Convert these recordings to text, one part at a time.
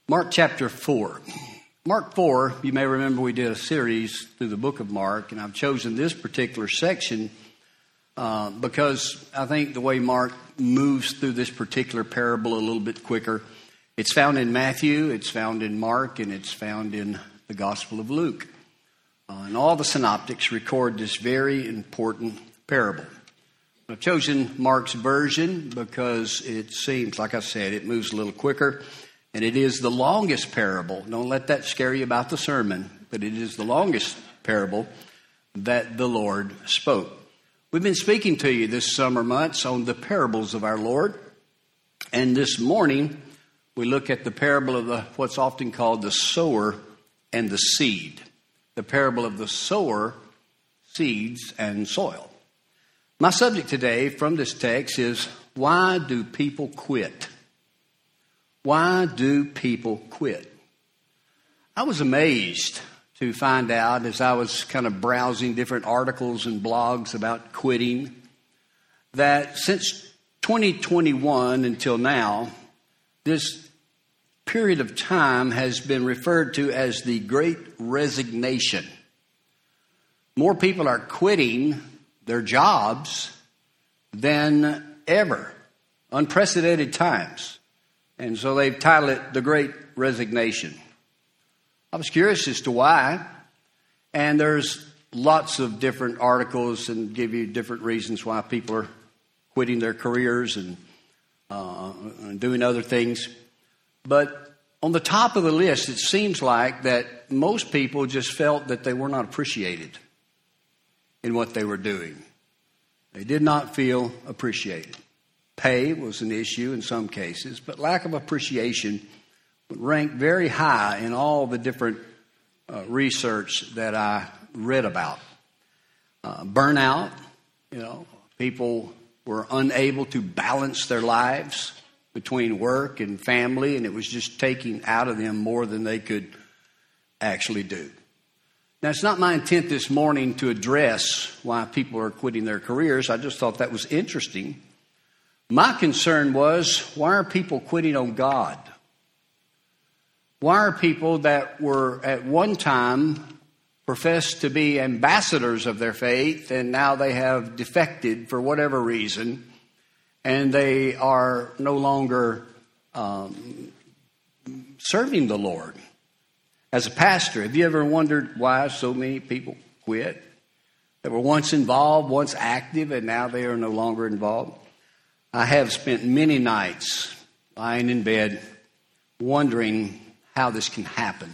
Mark chapter 4. Mark 4, you may remember we did a series through the book of Mark, and I've chosen this particular section because I think the way Mark moves through this particular parable a little bit quicker. It's found in Matthew, it's found in Mark, and it's found in the Gospel of Luke. And all the synoptics record this very important parable. I've chosen Mark's version because it seems, like I said, it moves a little quicker. And it is the longest parable. Don't let that scare you about the sermon. But it is the longest parable that the Lord spoke. We've been speaking to you this summer months on the parables of our Lord. And this morning, we look at the parable of what's often called the sower and the seed. The parable of the sower, seeds, and soil. My subject today from this text is, why do people quit? Why do people quit? I was amazed to find out as I was kind of browsing different articles and blogs about quitting that since 2021 until now, this period of time has been referred to as the Great Resignation. More people are quitting their jobs than ever. Unprecedented times. And so they've titled it The Great Resignation. I was curious as to why. And there's lots of different articles and give you different reasons why people are quitting their careers and doing other things. But on the top of the list, it seems like that most people just felt that they were not appreciated in what they were doing. They did not feel appreciated. Pay was an issue in some cases, but lack of appreciation ranked very high in all the different research that I read about. Burnout, people were unable to balance their lives between work and family, and it was just taking out of them more than they could actually do. Now, it's not my intent this morning to address why people are quitting their careers. I just thought that was interesting. My concern was, why are people quitting on God? Why are people that were at one time professed to be ambassadors of their faith and now they have defected for whatever reason and they are no longer serving the Lord? As a pastor, have you ever wondered why so many people quit? That were once involved, once active, and now they are no longer involved? I have spent many nights lying in bed wondering how this can happen.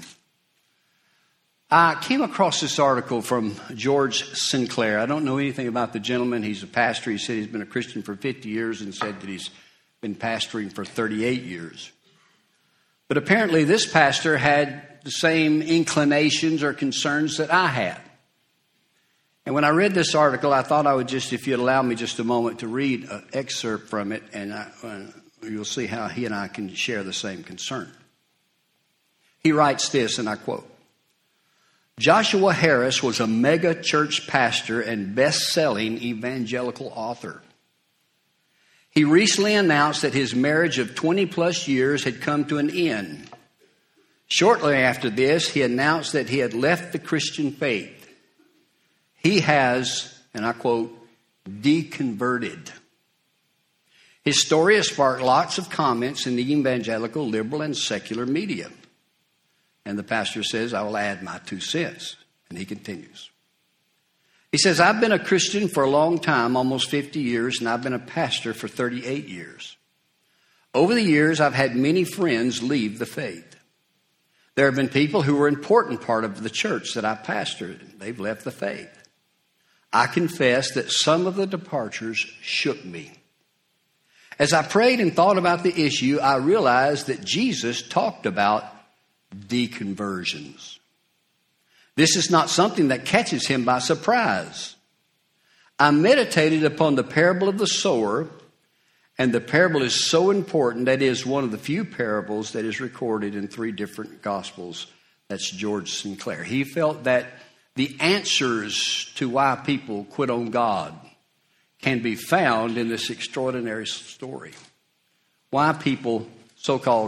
I came across this article from George Sinclair. I don't know anything about the gentleman. He's a pastor. He said he's been a Christian for 50 years and said that he's been pastoring for 38 years. But apparently this pastor had the same inclinations or concerns that I had. And when I read this article, I thought I would just, if you'd allow me just a moment, to read an excerpt from it, and you'll see how he and I can share the same concern. He writes this, and I quote, "Joshua Harris was a mega church pastor and best-selling evangelical author. He recently announced that his marriage of 20-plus years had come to an end. Shortly after this, he announced that he had left the Christian faith. He has, and I quote, deconverted. His story has sparked lots of comments in the evangelical, liberal, and secular media." And the pastor says, "I will add my 2 cents. And he continues. He says, "I've been a Christian for a long time, almost 50 years, and I've been a pastor for 38 years. Over the years, I've had many friends leave the faith. There have been people who were an important part of the church that I pastored. They've left the faith. I confess that some of the departures shook me. As I prayed and thought about the issue, I realized that Jesus talked about deconversions. This is not something that catches him by surprise. I meditated upon the parable of the sower, and the parable is so important that it is one of the few parables that is recorded in 3 different Gospels. That's George Sinclair. He felt that the answers to why people quit on God can be found in this extraordinary story. Why people so-called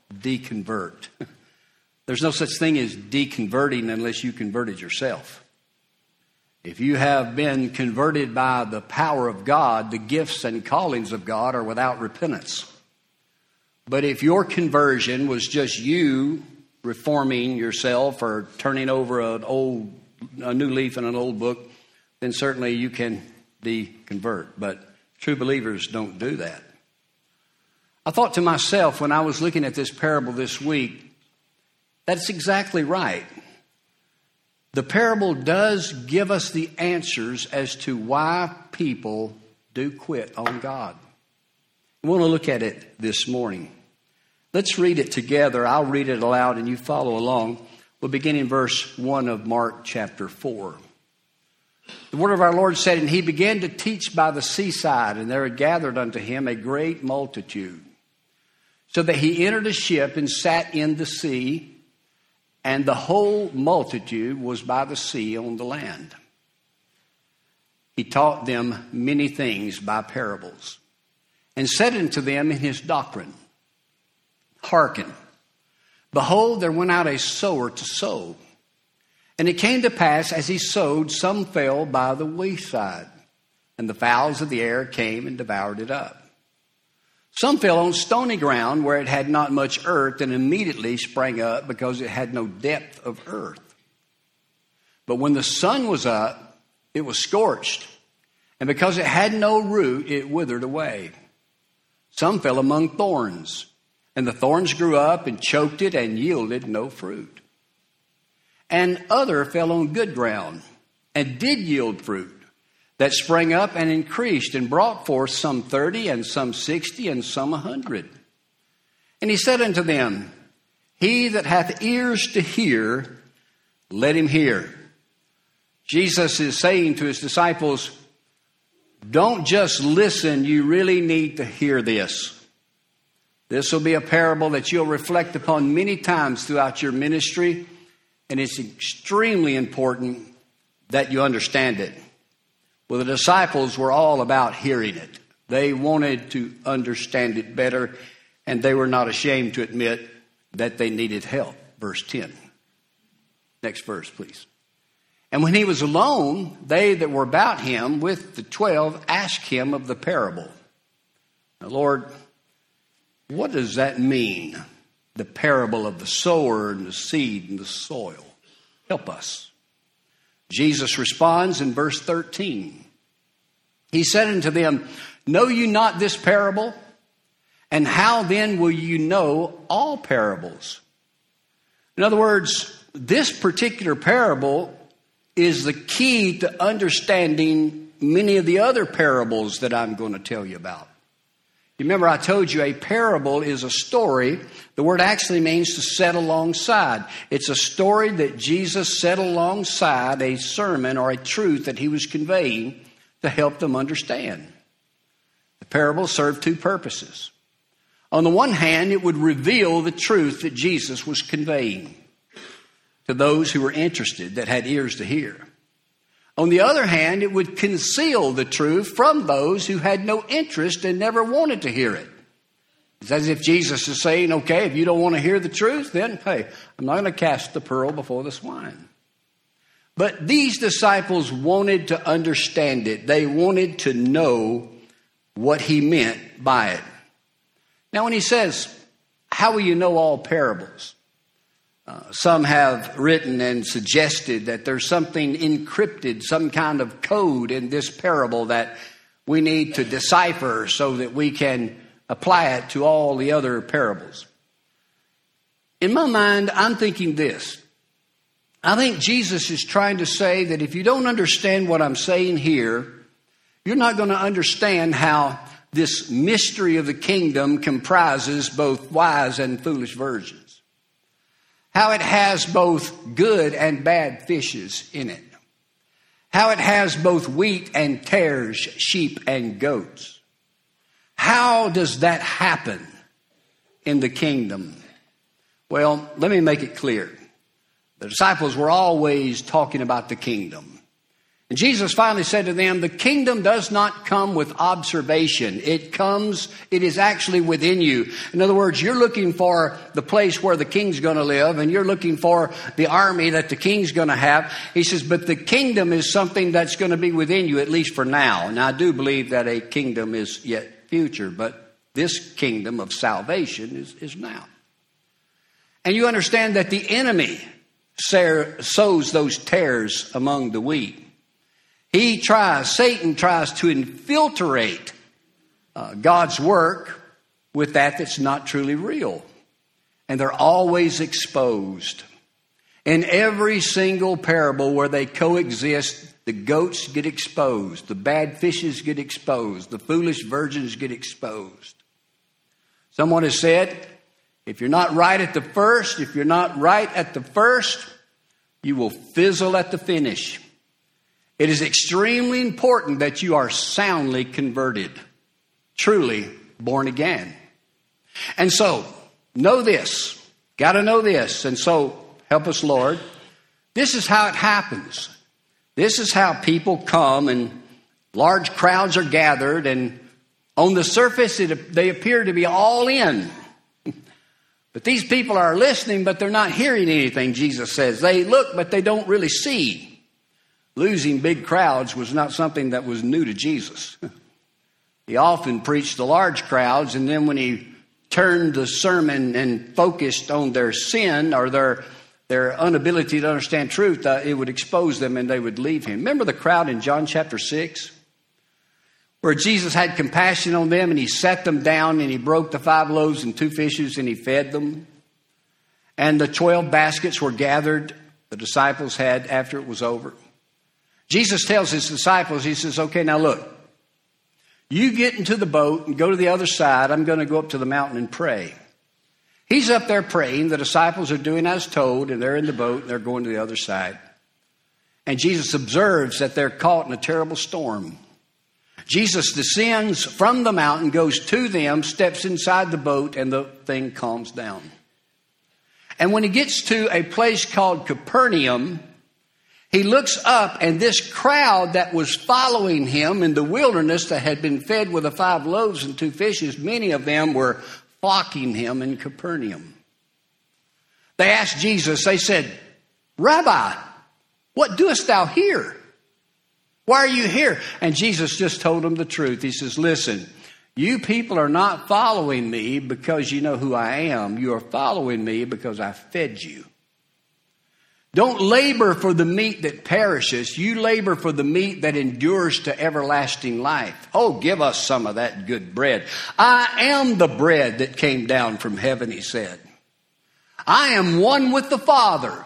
deconvert. There's no such thing as deconverting unless you converted yourself. If you have been converted by the power of God, the gifts and callings of God are without repentance. But if your conversion was just you reforming yourself or turning over a new leaf in an old book, then certainly you can deconvert. But true believers don't do that. I thought to myself when I was looking at this parable this week, that's exactly right. The parable does give us the answers as to why people do quit on God. I want to look at it this morning. Let's read it together. I'll read it aloud and you follow along. We'll begin in verse 1 of Mark chapter 4. The word of our Lord said, "And he began to teach by the seaside, and there had gathered unto him a great multitude, so that he entered a ship and sat in the sea, and the whole multitude was by the sea on the land. He taught them many things by parables, and said unto them in his doctrine, Hearken, behold, there went out a sower to sow. And it came to pass, as he sowed, some fell by the wayside, and the fowls of the air came and devoured it up. Some fell on stony ground where it had not much earth, and immediately sprang up, because it had no depth of earth. But when the sun was up, it was scorched, and because it had no root, it withered away. Some fell among thorns, and the thorns grew up and choked it, and yielded no fruit. And other fell on good ground, and did yield fruit, that sprang up and increased, and brought forth some 30, and some 60, and some 100. And he said unto them, He that hath ears to hear, let him hear." Jesus is saying to his disciples, don't just listen, you really need to hear this. This will be a parable that you'll reflect upon many times throughout your ministry, and it's extremely important that you understand it. Well, the disciples were all about hearing it. They wanted to understand it better, and they were not ashamed to admit that they needed help. Verse 10. Next verse, please. "And when he was alone, they that were about him with the 12 asked him of the parable." Now, Lord, what does that mean? The parable of the sower and the seed and the soil. Help us. Jesus responds in verse 13. He said unto them, "Know you not this parable? And how then will you know all parables?" In other words, this particular parable is the key to understanding many of the other parables that I'm going to tell you about. You remember I told you a parable is a story. The word actually means to set alongside. It's a story that Jesus set alongside a sermon or a truth that he was conveying to help them understand. The parable served two purposes. On the one hand, it would reveal the truth that Jesus was conveying to those who were interested, that had ears to hear. On the other hand, it would conceal the truth from those who had no interest and never wanted to hear it. It's as if Jesus is saying, okay, if you don't want to hear the truth, then, hey, I'm not going to cast the pearl before the swine. But these disciples wanted to understand it. They wanted to know what he meant by it. Now, when he says, how will you know all parables? Some have written and suggested that there's something encrypted, some kind of code in this parable that we need to decipher so that we can apply it to all the other parables. In my mind, I'm thinking this. I think Jesus is trying to say that if you don't understand what I'm saying here, you're not going to understand how this mystery of the kingdom comprises both wise and foolish virgins. How it has both good and bad fishes in it. How it has both wheat and tares, sheep and goats. How does that happen in the kingdom? Well, let me make it clear. The disciples were always talking about the kingdom. And Jesus finally said to them, the kingdom does not come with observation. It is actually within you. In other words, you're looking for the place where the king's going to live, and you're looking for the army that the king's going to have. He says, but the kingdom is something that's going to be within you, at least for now. And I do believe that a kingdom is yet future, but this kingdom of salvation is now. And you understand that the enemy sows those tares among the wheat. Satan tries to infiltrate God's work with that's not truly real. And they're always exposed. In every single parable where they coexist, the goats get exposed, the bad fishes get exposed, the foolish virgins get exposed. Someone has said, if you're not right at the first, you will fizzle at the finish. It is extremely important that you are soundly converted, truly born again. And so, know this. Got to know this. And so, help us, Lord. This is how it happens. This is how people come and large crowds are gathered, and on the surface they appear to be all in. But these people are listening, but they're not hearing anything, Jesus says. They look, but they don't really see. Losing big crowds was not something that was new to Jesus. He often preached to large crowds, and then when he turned the sermon and focused on their sin or their inability to understand truth, it would expose them and they would leave him. Remember the crowd in John chapter 6? Where Jesus had compassion on them and he sat them down and he broke the 5 loaves and 2 fishes and he fed them. And the 12 baskets were gathered, the disciples had after it was over. Jesus tells his disciples, he says, okay, now look, you get into the boat and go to the other side. I'm going to go up to the mountain and pray. He's up there praying. The disciples are doing as told, and they're in the boat and they're going to the other side. And Jesus observes that they're caught in a terrible storm. Jesus descends from the mountain, goes to them, steps inside the boat, and the thing calms down. And when he gets to a place called Capernaum, he looks up, and this crowd that was following him in the wilderness that had been fed with the 5 loaves and 2 fishes, many of them were flocking him in Capernaum. They asked Jesus, they said, Rabbi, what doest thou here? Why are you here? And Jesus just told them the truth. He says, listen, you people are not following me because you know who I am. You are following me because I fed you. Don't labor for the meat that perishes. You labor for the meat that endures to everlasting life. Oh, give us some of that good bread. I am the bread that came down from heaven, he said. I am one with the Father.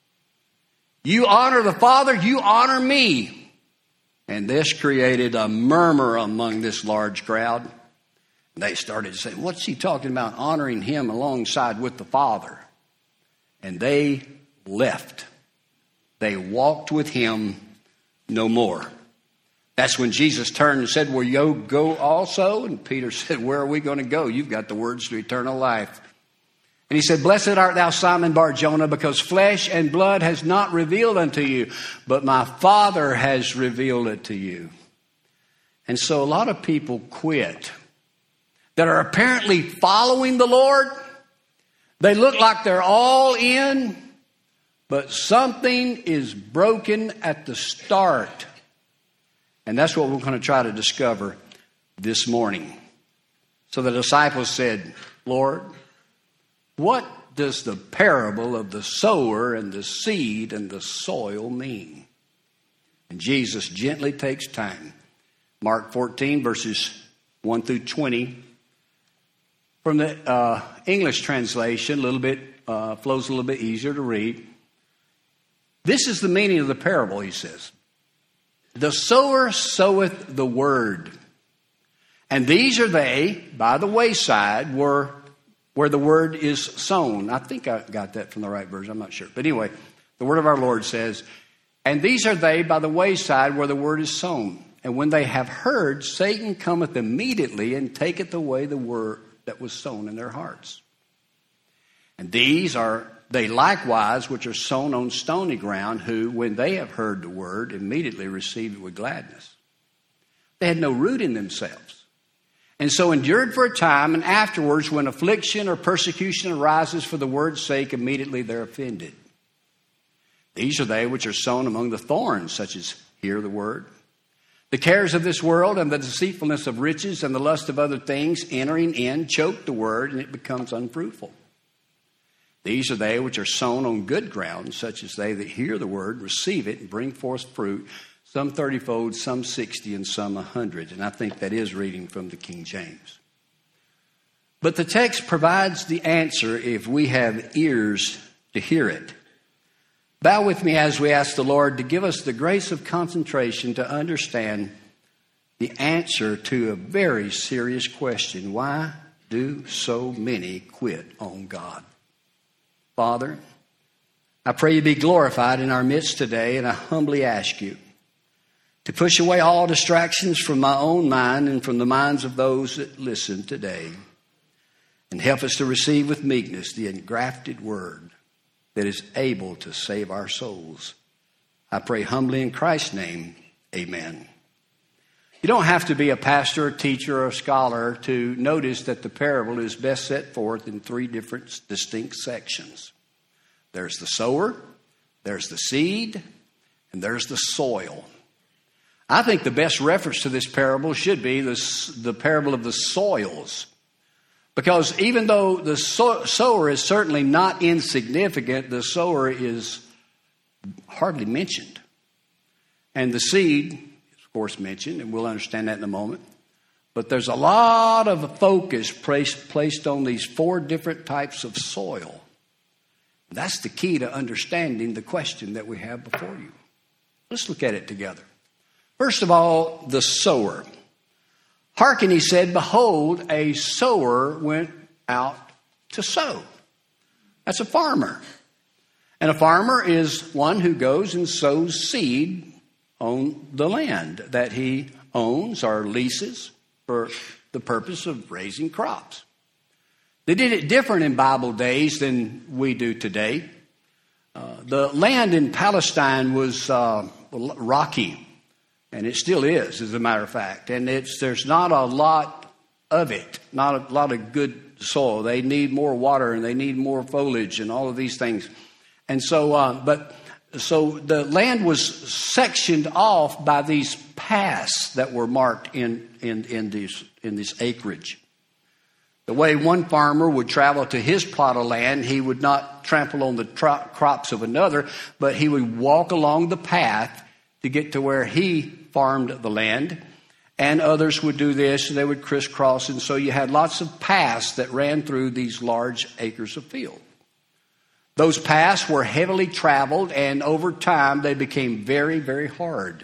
You honor the Father, you honor me. And this created a murmur among this large crowd. They started to say, what's he talking about, honoring him alongside with the Father? And they left. They walked with him no more. That's when Jesus turned and said, will you go also? And Peter said, where are we going to go? You've got the words to eternal life. And he said, blessed art thou, Simon Bar-Jonah, because flesh and blood has not revealed unto you, but my Father has revealed it to you. And so a lot of people quit that are apparently following the Lord. They look like they're all in, but something is broken at the start. And that's what we're going to try to discover this morning. So the disciples said, Lord, what does the parable of the sower and the seed and the soil mean? And Jesus gently takes time. Mark 14, verses 1 through 20. From the English translation, flows a little bit easier to read. This is the meaning of the parable, he says. The sower soweth the word. And these are they by the wayside where the word is sown. I think I got that from the right version. I'm not sure. But anyway, the word of our Lord says, and these are they by the wayside where the word is sown. And when they have heard, Satan cometh immediately and taketh away the word that was sown in their hearts. And these are they likewise which are sown on stony ground, who, when they have heard the word, immediately receive it with gladness. They had no root in themselves, and so endured for a time, and afterwards, when affliction or persecution arises for the word's sake, immediately they're offended. These are they which are sown among the thorns, such as hear the word. The cares of this world and the deceitfulness of riches and the lust of other things entering in choke the word, and it becomes unfruitful. These are they which are sown on good ground, such as they that hear the word, receive it, and bring forth fruit, some 30-fold, some 60, and some 100. And I think that is reading from the King James. But the text provides the answer if we have ears to hear it. Bow with me as we ask the Lord to give us the grace of concentration to understand the answer to a very serious question. Why do so many quit on God? Father, I pray you be glorified in our midst today, and I humbly ask you to push away all distractions from my own mind and from the minds of those that listen today, and help us to receive with meekness the engrafted word that is able to save our souls. I pray humbly in Christ's name, amen. You don't have to be a pastor, a teacher, or a scholar to notice that the parable is best set forth in three different distinct sections. There's the sower, there's the seed, and there's the soil. I think the best reference to this parable should be the parable of the soils. Because even though the sower is certainly not insignificant, the sower is hardly mentioned. And the seed is, of course, mentioned, and we'll understand that in a moment. But there's a lot of focus placed on these four different types of soil. That's the key to understanding the question that we have before you. Let's look at it together. First of all, the sower. Hearken, he said, behold, a sower went out to sow. That's a farmer. And a farmer is one who goes and sows seed on the land that he owns or leases for the purpose of raising crops. They did it different in Bible days than we do today. The land in Palestine was rocky. And it still is, as a matter of fact. And there's not a lot of it, not a lot of good soil. They need more water and they need more foliage and all of these things. And so the land was sectioned off by these paths that were marked in this acreage. The way one farmer would travel to his plot of land, he would not trample on the crops of another, but he would walk along the path to get to where he farmed the land, and others would do this, and they would crisscross, and so you had lots of paths that ran through these large acres of field. Those paths were heavily traveled, and over time they became very, very hard.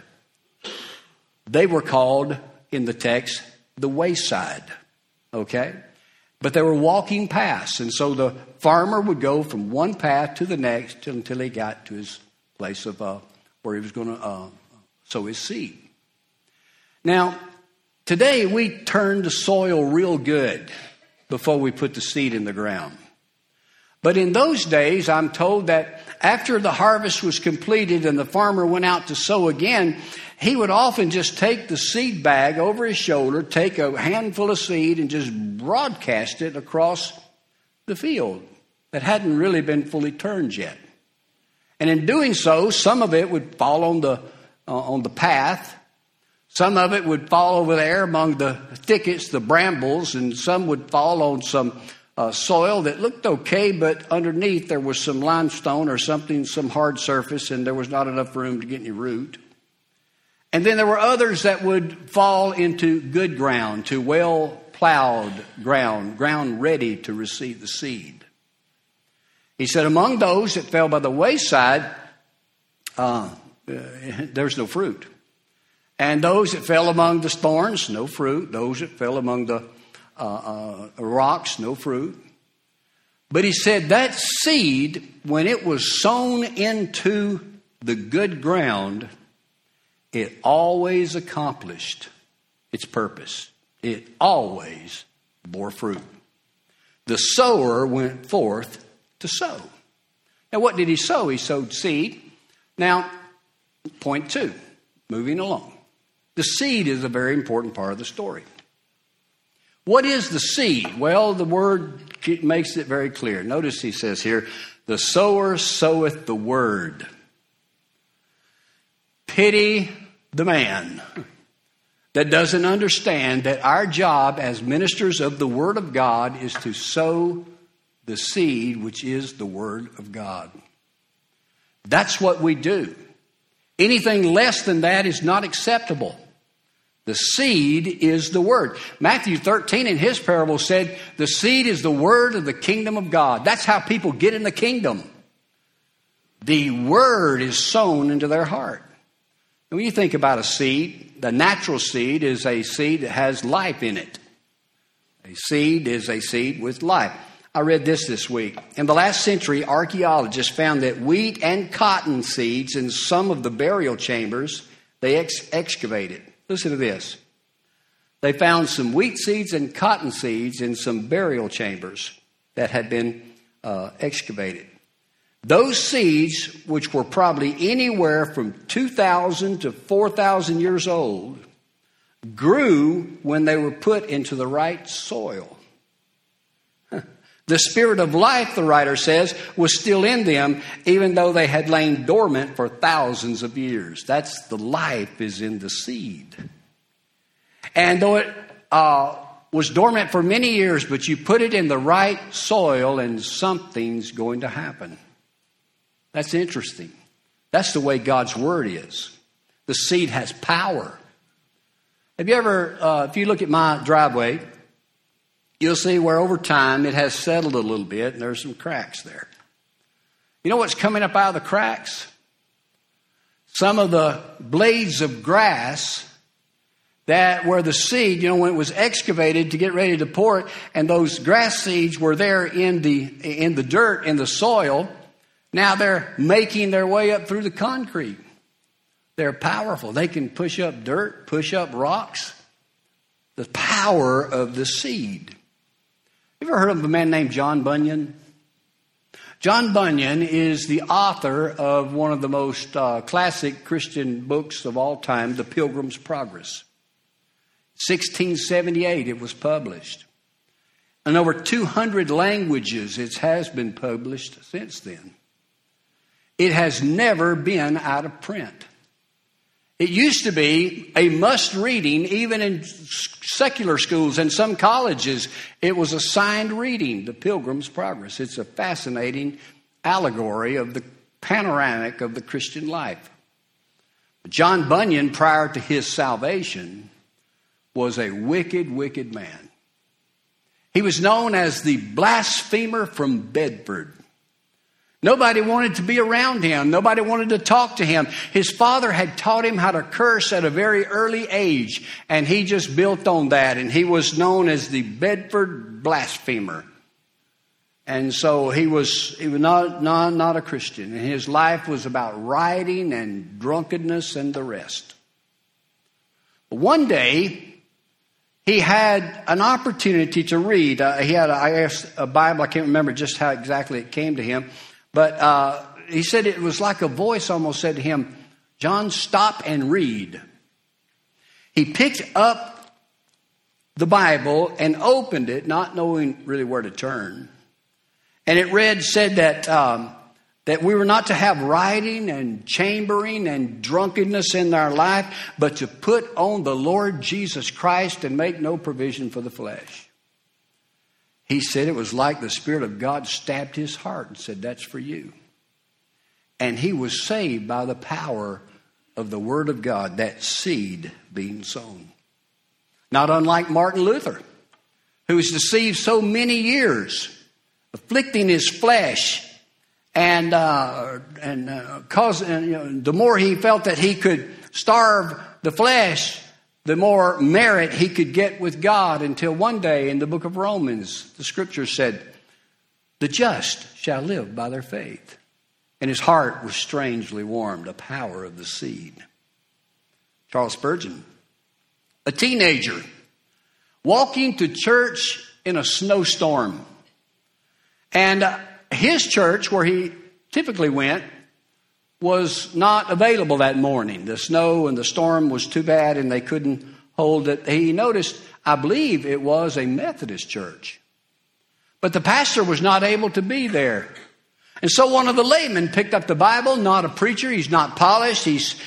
They were called, in the text, the wayside, okay? But they were walking paths, and so the farmer would go from one path to the next until he got to his place of where he was going to sow his seed. Now, today we turn the soil real good before we put the seed in the ground. But in those days, I'm told that after the harvest was completed and the farmer went out to sow again, he would often just take the seed bag over his shoulder, take a handful of seed, and just broadcast it across the field that hadn't really been fully turned yet. And in doing so, some of it would fall on the path. Some of it would fall over there among the thickets, the brambles, and some would fall on some soil that looked okay, but underneath there was some limestone or something, some hard surface, and there was not enough room to get any root. And then there were others that would fall into good ground, to well-plowed ground ready to receive the seed. He said, among those that fell by the wayside, there's no fruit. And those that fell among the thorns, no fruit. Those that fell among the rocks, no fruit. But he said that seed, when it was sown into the good ground, it always accomplished its purpose. It always bore fruit. The sower went forth to sow. Now, what did he sow? He sowed seed. Now, point 2, moving along. The seed is a very important part of the story. What is the seed? Well, the word makes it very clear. Notice he says here, the sower soweth the word. Pity the man that doesn't understand that our job as ministers of the Word of God is to sow the seed, which is the Word of God. That's what we do. Anything less than that is not acceptable. The seed is the Word. Matthew 13 in his parable said, the seed is the Word of the kingdom of God. That's how people get in the kingdom. The Word is sown into their heart. And when you think about a seed, the natural seed is a seed that has life in it. A seed is a seed with life. I read this week. In the last century, archaeologists found that wheat and cotton seeds in some of the burial chambers they excavated. Listen to this. They found some wheat seeds and cotton seeds in some burial chambers that had been excavated. Those seeds, which were probably anywhere from 2,000 to 4,000 years old, grew when they were put into the right soil. The spirit of life, the writer says, was still in them, even though they had lain dormant for thousands of years. That's the life is in the seed. And though it was dormant for many years, but you put it in the right soil and something's going to happen. That's interesting. That's the way God's Word is. The seed has power. Have you ever, if you look at my driveway, you'll see where over time it has settled a little bit and there's some cracks there. You know what's coming up out of the cracks? Some of the blades of grass that where the seed, when it was excavated to get ready to pour it, and those grass seeds were there in the dirt, in the soil. Now they're making their way up through the concrete. They're powerful. They can push up dirt, push up rocks. The power of the seed. You ever heard of a man named John Bunyan? John Bunyan is the author of one of the most classic Christian books of all time, The Pilgrim's Progress. 1678 it was published. In over 200 languages it has been published since then. It has never been out of print. It used to be a must-reading, even in secular schools and some colleges. It was assigned reading, The Pilgrim's Progress. It's a fascinating allegory of the panoramic of the Christian life. John Bunyan, prior to his salvation, was a wicked, wicked man. He was known as the blasphemer from Bedford. Nobody wanted to be around him. Nobody wanted to talk to him. His father had taught him how to curse at a very early age, and he just built on that, and he was known as the Bedford blasphemer. And so he was not a Christian, and his life was about rioting and drunkenness and the rest. One day, he had an opportunity to read. He had a Bible. I can't remember just how exactly it came to him. But he said it was like a voice almost said to him, John, stop and read. He picked up the Bible and opened it, not knowing really where to turn. And it said that we were not to have rioting and chambering and drunkenness in our life, but to put on the Lord Jesus Christ and make no provision for the flesh. He said it was like the Spirit of God stabbed his heart and said, that's for you. And he was saved by the power of the Word of God, that seed being sown. Not unlike Martin Luther, who was deceived so many years, afflicting his flesh, and the more he felt that he could starve the flesh, the more merit he could get with God, until one day in the book of Romans, the scripture said, the just shall live by their faith. And his heart was strangely warmed, the power of the seed. Charles Spurgeon, a teenager, walking to church in a snowstorm. And his church, where he typically went was not available that morning. The snow and the storm was too bad and they couldn't hold it. He noticed, I believe it was a Methodist church. But the pastor was not able to be there. And so one of the laymen picked up the Bible, not a preacher. He's not polished.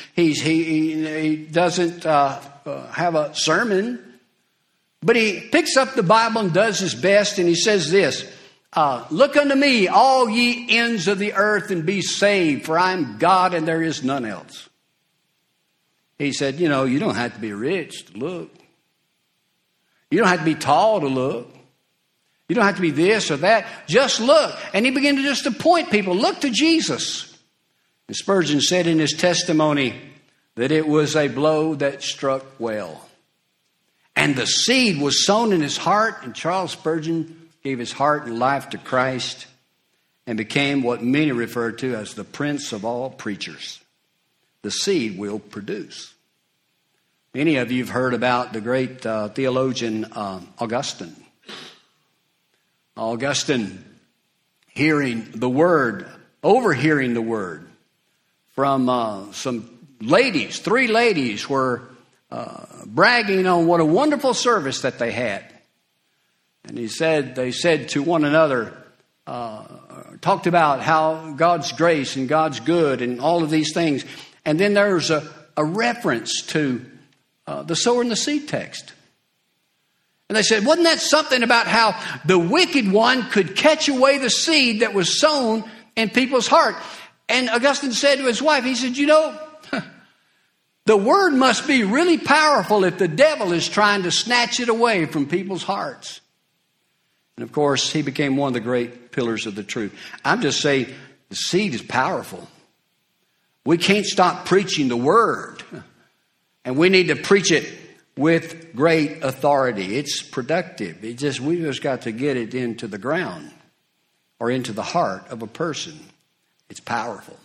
He doesn't have a sermon. But he picks up the Bible and does his best. And he says this, look unto me, all ye ends of the earth, and be saved, for I am God and there is none else. He said, you don't have to be rich to look. You don't have to be tall to look. You don't have to be this or that. Just look. And he began to point people. Look to Jesus. And Spurgeon said in his testimony that it was a blow that struck well. And the seed was sown in his heart. And Charles Spurgeon gave his heart and life to Christ and became what many refer to as the prince of all preachers. The seed will produce. Many of you have heard about the great theologian Augustine. Augustine, hearing the word, overhearing the word from some ladies, 3 ladies were bragging on what a wonderful service that they had. And they said to one another, talked about how God's grace and God's good and all of these things. And then there's a reference to the sower and the seed text. And they said, wasn't that something about how the wicked one could catch away the seed that was sown in people's heart? And Augustine said to his wife, he said, the word must be really powerful if the devil is trying to snatch it away from people's hearts. And of course, he became one of the great pillars of the truth. I'm just saying the seed is powerful. We can't stop preaching the word. And we need to preach it with great authority. It's productive. We just got to get it into the ground or into the heart of a person. It's powerful.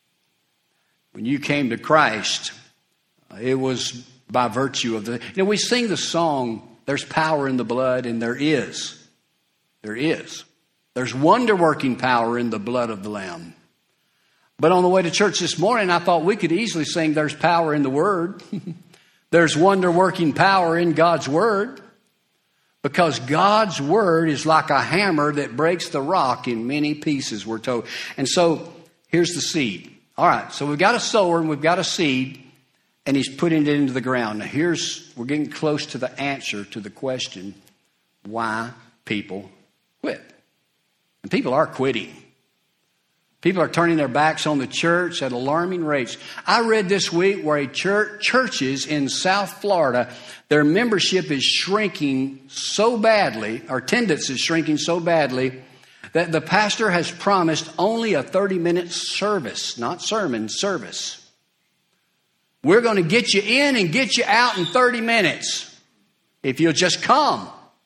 When you came to Christ, it was by virtue of we sing the song, there's power in the blood, and there is. There is. There's wonder-working power in the blood of the Lamb. But on the way to church this morning, I thought we could easily sing there's power in the Word. There's wonder-working power in God's Word. Because God's Word is like a hammer that breaks the rock in many pieces, we're told. And so, here's the seed. All right, so we've got a sower and we've got a seed, and he's putting it into the ground. Now we're getting close to the answer to the question, why people quit. And people are quitting. People are turning their backs on the church at alarming rates. I read this week where churches in South Florida, their membership is shrinking so badly, or attendance is shrinking so badly, that the pastor has promised only a 30-minute service, not sermon, service. We're going to get you in and get you out in 30 minutes if you'll just come.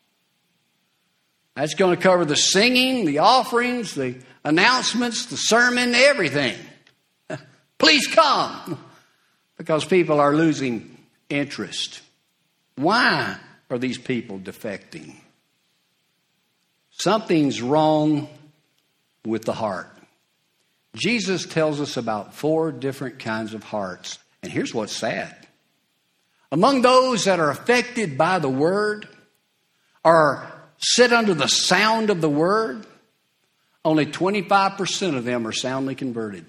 That's going to cover the singing, the offerings, the announcements, the sermon, everything. Please come. Because people are losing interest. Why are these people defecting? Something's wrong with the heart. Jesus tells us about 4 different kinds of hearts. And here's what's sad. Among those that are affected by the word, or sit under the sound of the word, only 25% of them are soundly converted.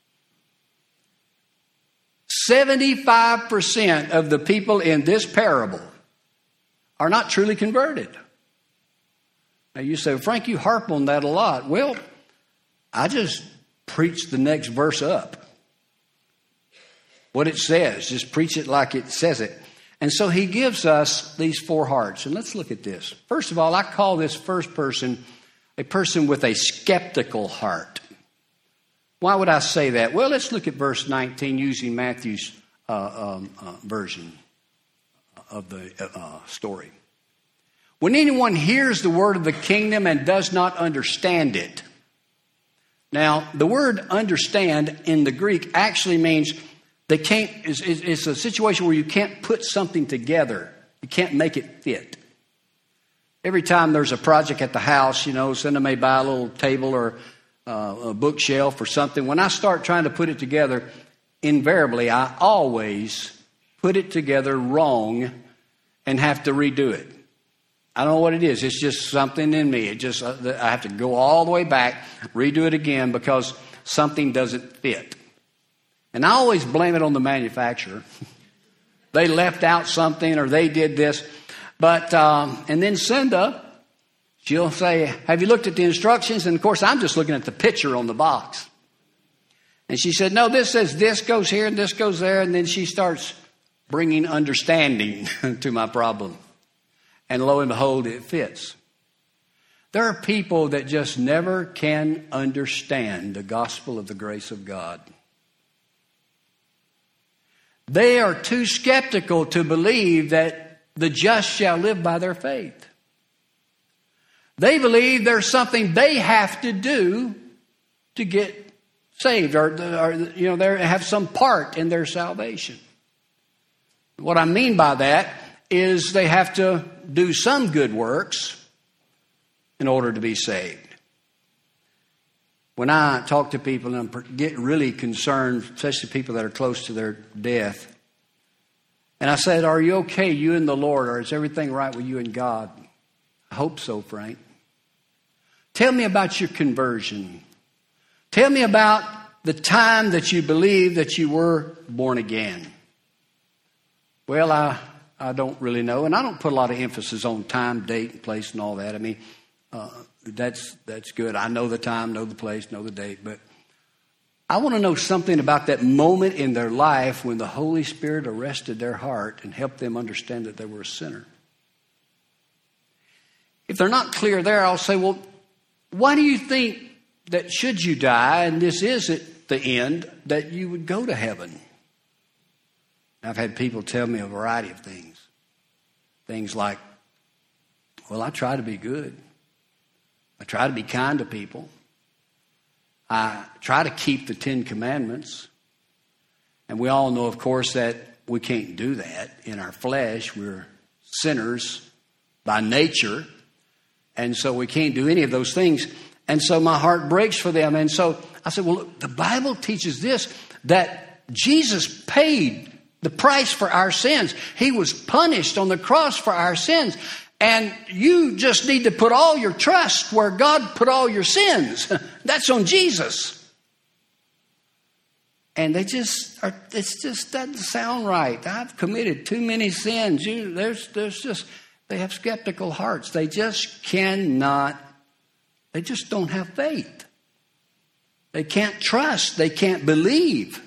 75% of the people in this parable are not truly converted. Now you say, Frank, you harp on that a lot. Well, I just preach the next verse up. What it says, just preach it like it says it. And so he gives us these 4 hearts. And let's look at this. First of all, I call this first person a person with a skeptical heart. Why would I say that? Well, let's look at verse 19 using Matthew's version of the story. When anyone hears the word of the kingdom and does not understand it. Now, the word understand in the Greek actually means they can't. It's a situation where you can't put something together. You can't make it fit. Every time there's a project at the house, somebody may buy a little table or a bookshelf or something, when I start trying to put it together, invariably I always put it together wrong and have to redo it. I don't know what it is. It's just something in me. I have to go all the way back, redo it again because something doesn't fit. And I always blame it on the manufacturer. They left out something or they did this. But, and then Cinda, she'll say, have you looked at the instructions? And of course, I'm just looking at the picture on the box. And she said, no, this says this goes here and this goes there. And then she starts bringing understanding to my problem. And lo and behold, it fits. There are people that just never can understand the gospel of the grace of God. They are too skeptical to believe that the just shall live by their faith. They believe there's something they have to do to get saved or they have some part in their salvation. What I mean by that is they have to do some good works in order to be saved. When I talk to people and I get really concerned, especially people that are close to their death, and I said, are you okay, you and the Lord, or is everything right with you and God? I hope so, Frank. Tell me about your conversion. Tell me about the time that you believed that you were born again. Well, I don't really know, and I don't put a lot of emphasis on time, date, and place and all that. I mean, that's good. I know the time, know the place, know the date, but I want to know something about that moment in their life when the Holy Spirit arrested their heart and helped them understand that they were a sinner. If they're not clear there, I'll say, well, why do you think that should you die, and this isn't the end, that you would go to heaven? I've had people tell me a variety of things. Things like, well, I try to be good. I try to be kind to people. I try to keep the 10 Commandments. And we all know, of course, that we can't do that in our flesh. We're sinners by nature. And so we can't do any of those things. And so my heart breaks for them. And so I said, well, look, the Bible teaches this, that Jesus paid the price for our sins. He was punished on the cross for our sins. And you just need to put all your trust where God put all your sins. That's on Jesus. And it just doesn't sound right. I've committed too many sins. They have skeptical hearts. They just don't have faith. They can't trust. They can't believe.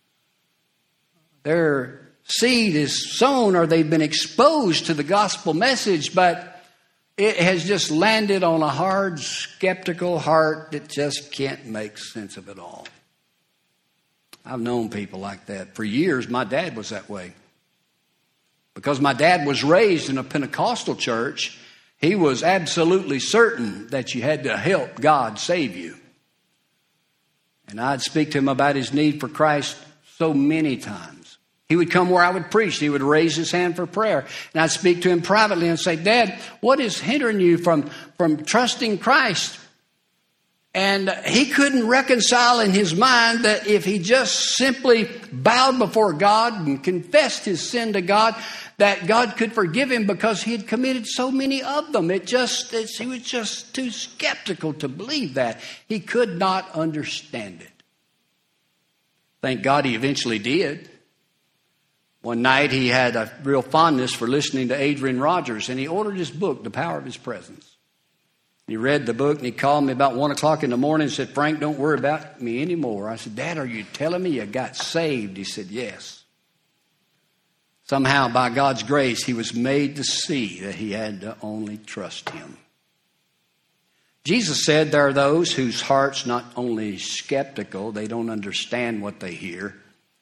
Their seed is sown or they've been exposed to the gospel message, but it has just landed on a hard, skeptical heart that just can't make sense of it all. I've known people like that. For years, my dad was that way. Because my dad was raised in a Pentecostal church, he was absolutely certain that you had to help God save you. And I'd speak to him about his need for Christ so many times. He would come where I would preach. He would raise his hand for prayer. And I'd speak to him privately and say, Dad, what is hindering you from trusting Christ? And he couldn't reconcile in his mind that if he just simply bowed before God and confessed his sin to God, that God could forgive him because he had committed so many of them. He was just too skeptical to believe that. He could not understand it. Thank God he eventually did. One night he had a real fondness for listening to Adrian Rogers, and he ordered his book, The Power of His Presence. He read the book, and he called me about 1 o'clock in the morning and said, Frank, don't worry about me anymore. I said, Dad, are you telling me you got saved? He said, yes. Somehow, by God's grace, he was made to see that he had to only trust him. Jesus said there are those whose hearts not only skeptical, they don't understand what they hear,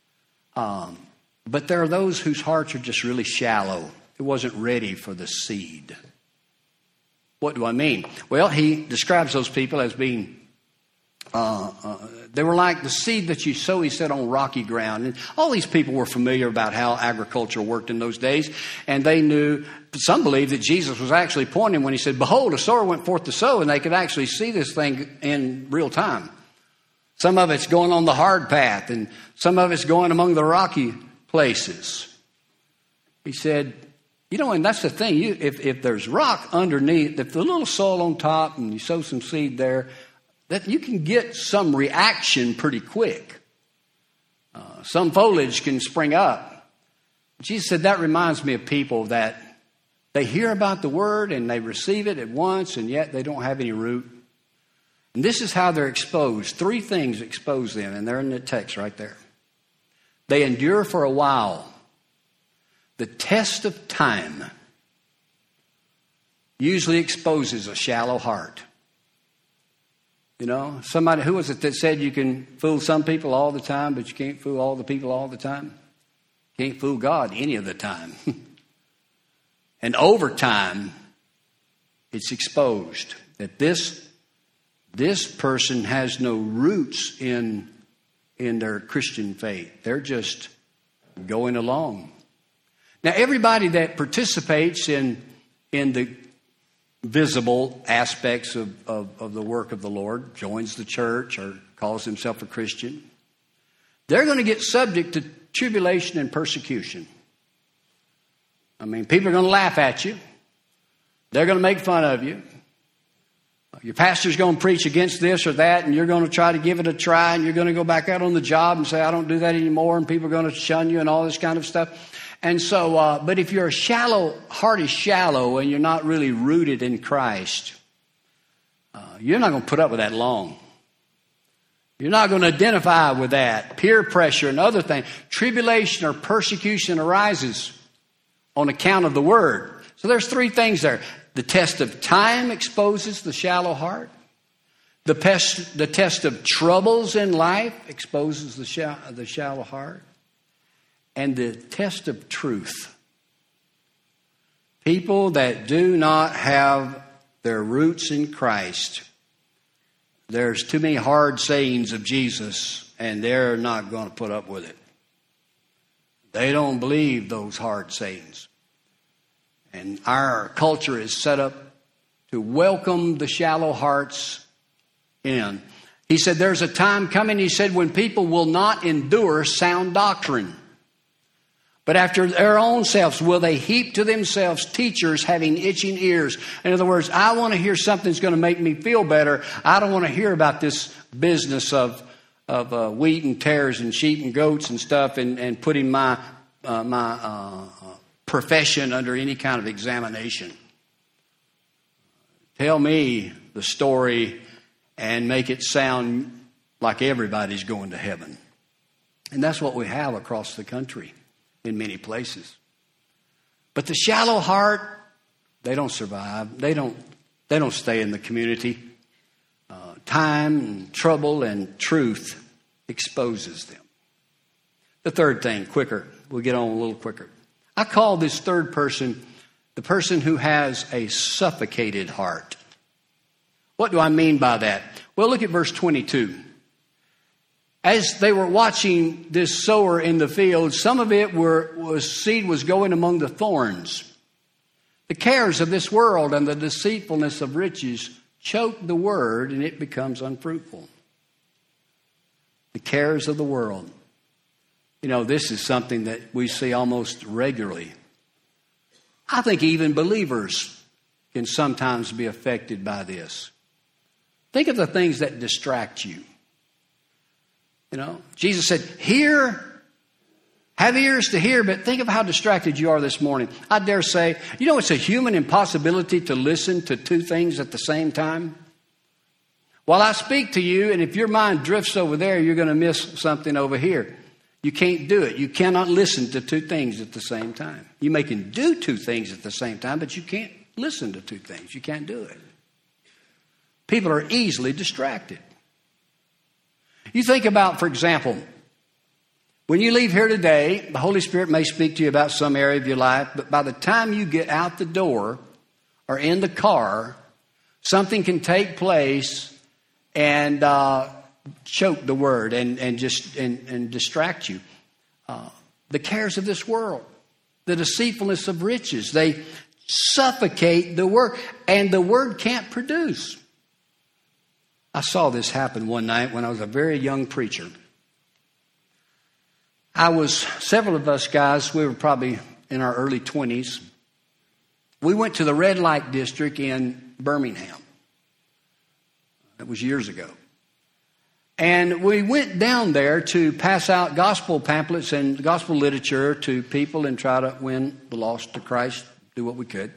but there are those whose hearts are just really shallow. It wasn't ready for the seed. What do I mean? Well, he describes those people as being They were like the seed that you sow, he said, on rocky ground. And all these people were familiar about how agriculture worked in those days. And they knew, some believed that Jesus was actually pointing when he said, behold, a sower went forth to sow. And they could actually see this thing in real time. Some of it's going on the hard path, and some of it's going among the rocky places. He said, and that's the thing. If there's rock underneath, if the little soil on top and you sow some seed there, that you can get some reaction pretty quick. Some foliage can spring up. Jesus said that reminds me of people that they hear about the word and they receive it at once, and yet they don't have any root. And this is how they're exposed. 3 things expose them, and they're in the text right there. They endure for a while. The test of time usually exposes a shallow heart. Somebody, who was it that said you can fool some people all the time, but you can't fool all the people all the time? Can't fool God any of the time. And over time, it's exposed that this person has no roots in their Christian faith. They're just going along. Now, everybody that participates in the visible aspects of the work of the Lord, joins the church or calls himself a Christian, they're going to get subject to tribulation and persecution. I mean, people are going to laugh at you. They're going to make fun of you. Your pastor's going to preach against this or that, and you're going to try to give it a try, and you're going to go back out on the job and say, I don't do that anymore, and people are going to shun you and all this kind of stuff. And so, but if your heart is shallow and you're not really rooted in Christ, you're not going to put up with that long. You're not going to identify with that. Peer pressure and other things. Tribulation or persecution arises on account of the word. So there's 3 things there. The test of time exposes the shallow heart. The test of troubles in life exposes the shallow heart. And the test of truth. People that do not have their roots in Christ, there's too many hard sayings of Jesus, and they're not going to put up with it. They don't believe those hard sayings. And our culture is set up to welcome the shallow hearts in. He said there's a time coming, he said, when people will not endure sound doctrine. But after their own selves will they heap to themselves teachers having itching ears. In other words, I want to hear something that's going to make me feel better. I don't want to hear about this business of wheat and tares and sheep and goats and stuff and putting my profession under any kind of examination. Tell me the story and make it sound like everybody's going to heaven. And that's what we have across the country in many places. But the shallow heart, they don't survive. They don't stay in the community. Time and trouble and truth exposes them. The third thing, quicker. We'll get on a little quicker. I call this third person the person who has a suffocated heart. What do I mean by that? Well, look at verse 22. As they were watching this sower in the field, some of it seed was going among the thorns. The cares of this world and the deceitfulness of riches choke the word, and it becomes unfruitful. The cares of the world. This is something that we see almost regularly. I think even believers can sometimes be affected by this. Think of the things that distract you. Jesus said, hear, have ears to hear, but think of how distracted you are this morning. I dare say, it's a human impossibility to listen to 2 things at the same time. While I speak to you, and if your mind drifts over there, you're going to miss something over here. You can't do it. You cannot listen to 2 things at the same time. You may can do 2 things at the same time, but you can't listen to 2 things. You can't do it. People are easily distracted. You think about, for example, when you leave here today, the Holy Spirit may speak to you about some area of your life, but by the time you get out the door or in the car, something can take place and choke the word and distract you. The cares of this world, the deceitfulness of riches, they suffocate the word, and the word can't produce. I saw this happen one night when I was a very young preacher. Several of us guys, we were probably in our early 20s. We went to the red light district in Birmingham. That was years ago. And we went down there to pass out gospel pamphlets and gospel literature to people and try to win the lost to Christ, do what we could.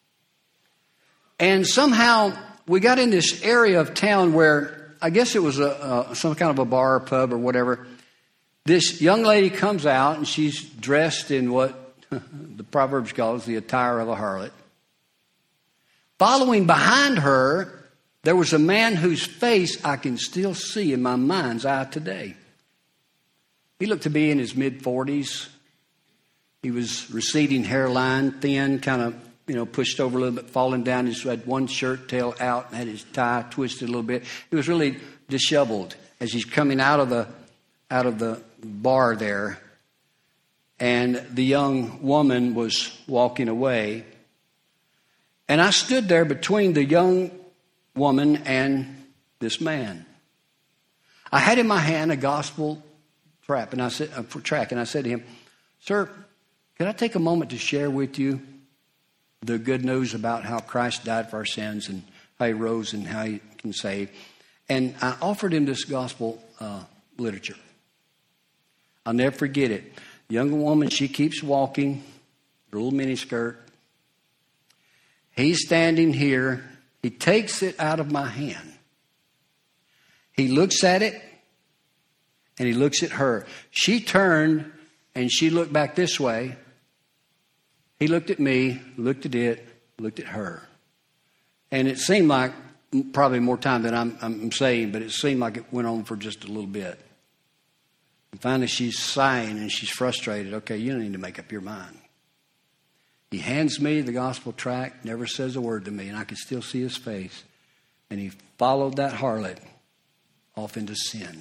And somehow we got in this area of town where I guess it was some kind of a bar or pub or whatever. This young lady comes out and she's dressed in what the Proverbs calls the attire of a harlot. Following behind her, there was a man whose face I can still see in my mind's eye today. He looked to be in his mid-40s. He was receding hairline, thin, kind of, pushed over a little bit, falling down. He had one shirt tail out and had his tie twisted a little bit. He was really disheveled as he's coming out of the bar there. And the young woman was walking away. And I stood there between the young woman and this man. I had in my hand a gospel tract, and I said to him, "Sir, could I take a moment to share with you the good news about how Christ died for our sins and how he rose and how he can save?" And I offered him this gospel literature. I'll never forget it. The young woman, she keeps walking, her little miniskirt. He's standing here. He takes it out of my hand. He looks at it, and he looks at her. She turned, and she looked back this way. He looked at me, looked at it, looked at her. And it seemed like probably more time than I'm saying, but it seemed like it went on for just a little bit. And finally, she's sighing, and she's frustrated. Okay, you don't need to make up your mind. He hands me the gospel tract, never says a word to me, and I can still see his face. And he followed that harlot off into sin.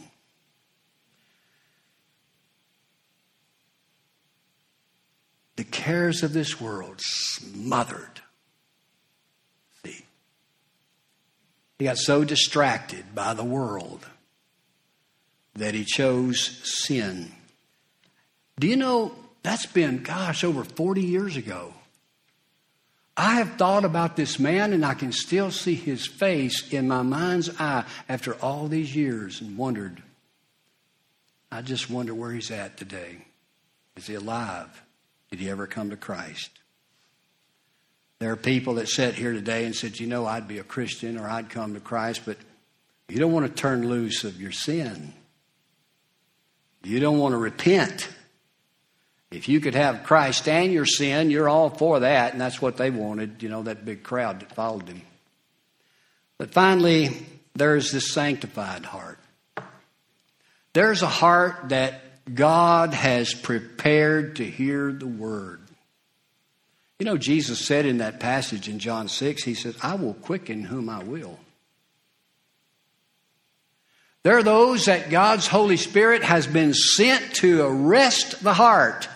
The cares of this world smothered. See, he got so distracted by the world that he chose sin. Do you know, that's been, over 40 years ago. I have thought about this man, and I can still see his face in my mind's eye after all these years and wondered, I just wonder where he's at today. Is he alive? Did he ever come to Christ? There are people that sat here today and said, I'd be a Christian or I'd come to Christ, but you don't want to turn loose of your sin. You don't want to repent. If you could have Christ and your sin, you're all for that, and that's what they wanted, that big crowd that followed him. But finally, there's this sanctified heart. There's a heart that God has prepared to hear the word. Jesus said in that passage in John 6, he says, I will quicken whom I will. There are those that God's Holy Spirit has been sent to arrest the heart,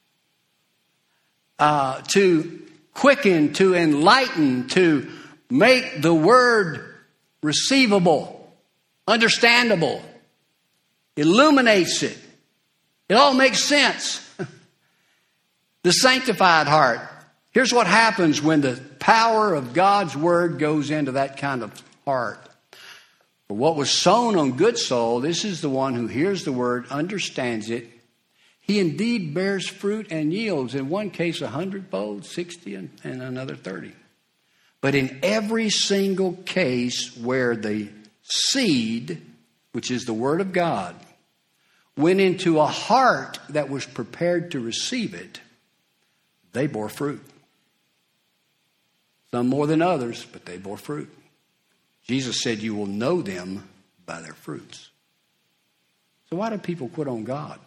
to quicken, to enlighten, to make the word receivable, understandable, illuminates it. It all makes sense. The sanctified heart. Here's what happens when the power of God's word goes into that kind of heart. For what was sown on good soil, this is the one who hears the word, understands it. He indeed bears fruit and yields, in one case 100-fold, 60, and another 30. But in every single case where the seed, which is the word of God, went into a heart that was prepared to receive it, they bore fruit. Some more than others, but they bore fruit. Jesus said, you will know them by their fruits. So why do people quit on God?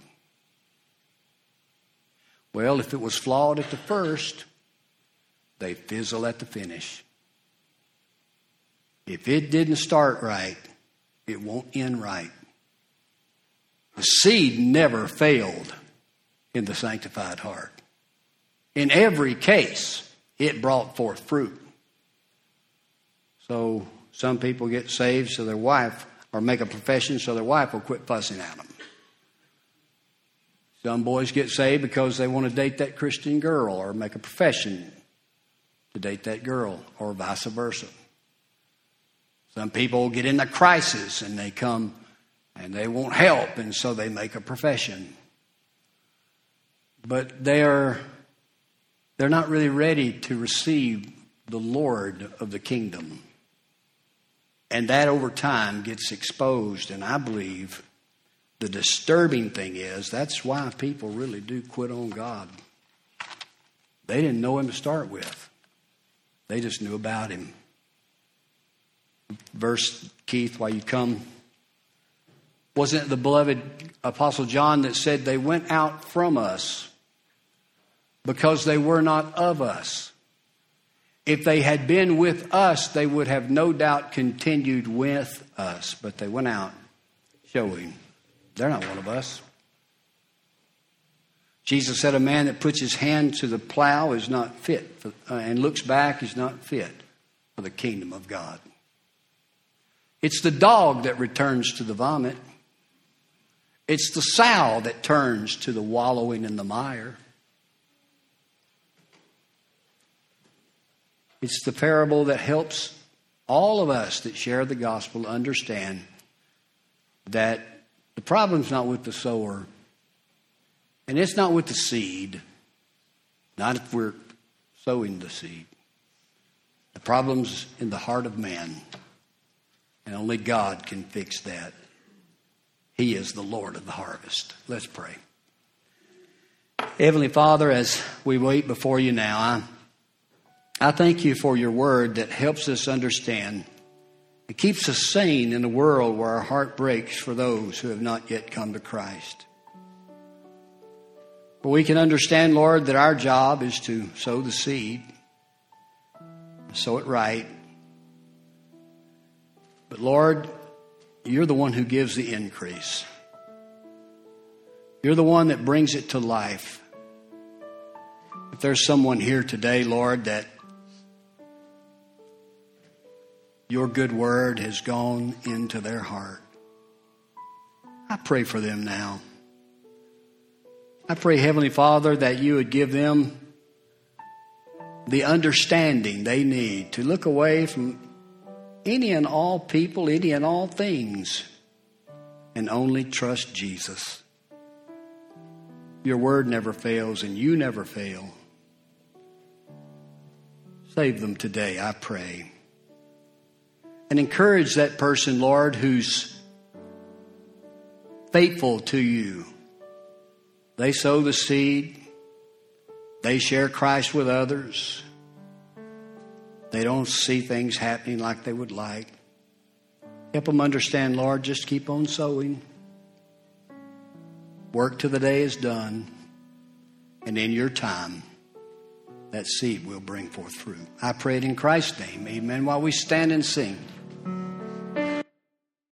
Well, if it was flawed at the first, they fizzle at the finish. If it didn't start right, it won't end right. The seed never failed in the sanctified heart. In every case, it brought forth fruit. So some people get saved so their wife, or make a profession so their wife will quit fussing at them. Some boys get saved because they want to date that Christian girl or make a profession to date that girl, or vice versa. Some people get in a crisis and they come and they want help, and so they make a profession. But they're not really ready to receive the Lord of the kingdom. And that over time gets exposed. And I believe the disturbing thing is that's why people really do quit on God. They didn't know him to start with. They just knew about him. Verse, Keith, while you come. Wasn't it the beloved Apostle John that said they went out from us because they were not of us? If they had been with us, they would have no doubt continued with us. But they went out showing they're not one of us. Jesus said a man that puts his hand to the plow is not fit for, and looks back is not fit for the kingdom of God. It's the dog that returns to the vomit. It's the sow that turns to the wallowing in the mire. It's the parable that helps all of us that share the gospel understand that the problem's not with the sower, and it's not with the seed, not if we're sowing the seed. The problem's in the heart of man, and only God can fix that. He is the Lord of the harvest. Let's pray. Heavenly Father, as we wait before you now, I thank you for your word that helps us understand. It keeps us sane in a world where our heart breaks for those who have not yet come to Christ. But we can understand, Lord, that our job is to sow the seed, sow it right. But Lord, you're the one who gives the increase. You're the one that brings it to life. If there's someone here today, Lord, that your good word has gone into their heart, I pray for them now. I pray, Heavenly Father, that you would give them the understanding they need to look away from any and all people, any and all things, and only trust Jesus. Your word never fails, and you never fail. Save them today, I pray. And encourage that person, Lord, who's faithful to you. They sow the seed. They share Christ with others. They don't see things happening like they would like. Help them understand, Lord, just keep on sowing. Work till the day is done. And in your time, that seed will bring forth fruit. I pray it in Christ's name. Amen. While we stand and sing.